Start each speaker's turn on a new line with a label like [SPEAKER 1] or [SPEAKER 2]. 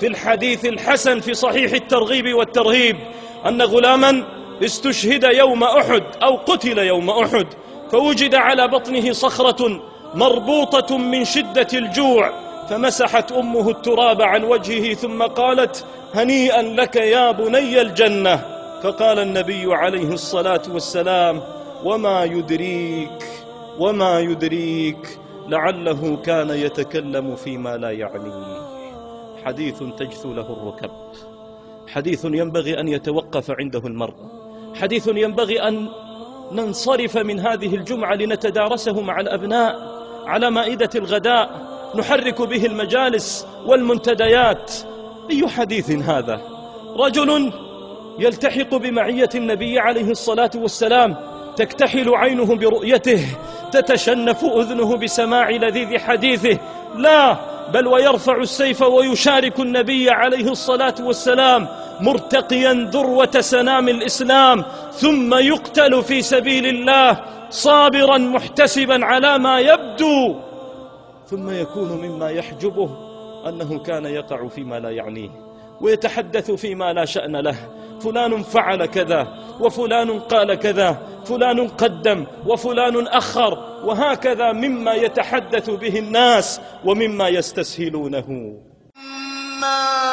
[SPEAKER 1] في الحديث الحسن في صحيح الترغيب والترهيب أن غلاما استشهد يوم أحد أو قتل يوم أحد، فوجد على بطنه صخرة مربوطة من شدة الجوع، فمسحت أمه التراب عن وجهه ثم قالت: هنيئا لك يا بني الجنة. فقال النبي عليه الصلاة والسلام: وما يدريك لعله كان يتكلم فيما لا يعنيه. حديث تجثو له الركب، حديث ينبغي أن يتوقف عنده المرء، حديث ينبغي أن ننصرف من هذه الجمعة لنتدارسه مع الأبناء على مائدة الغداء، نحرك به المجالس والمنتديات. أي حديث هذا؟ رجل يلتحق بمعية النبي عليه الصلاة والسلام، تكتحل عينه برؤيته، تتشنف أذنه بسماع لذيذ حديثه، لا بل ويرفع السيف ويشارك النبي عليه الصلاة والسلام مرتقيا ذروة سنام الإسلام، ثم يقتل في سبيل الله صابرا محتسبا على ما يبدو، ثم يكون مما يحجبه أنه كان يقع فيما لا يعنيه ويتحدث فيما لا شأن له. فلان فعل كذا وفلان قال كذا، فلان قدم وفلان أخر، وهكذا مما يتحدث به الناس ومما يستسهلونه.